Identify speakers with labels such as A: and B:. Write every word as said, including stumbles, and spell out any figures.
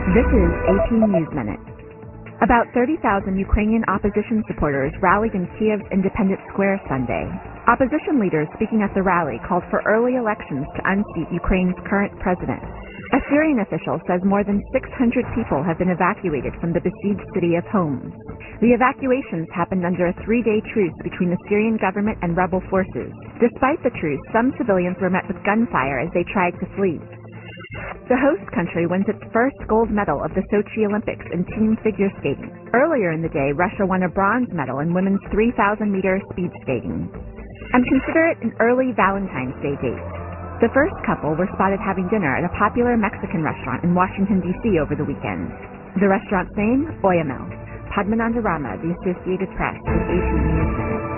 A: This is eighteen News Minute. About thirty thousand Ukrainian opposition supporters rallied in Kiev's Independence Square Sunday. Opposition leaders speaking at the rally called for early elections to unseat Ukraine's current president. A Syrian official says more than six hundred people have been evacuated from the besieged city of Homs. The evacuations happened under a three-day truce between the Syrian government and rebel forces. Despite the truce, some civilians were met with gunfire as they tried to flee. The host country wins its first gold medal of the Sochi Olympics in team figure skating. Earlier in the day, Russia won a bronze medal in women's three thousand meter speed skating. And consider it an early Valentine's Day date. The first couple were spotted having dinner at a popular Mexican restaurant in Washington, D C over the weekend. The restaurant's name, Oyamel. Padmananda Rama, The Associated Press, with eighteen News Minute.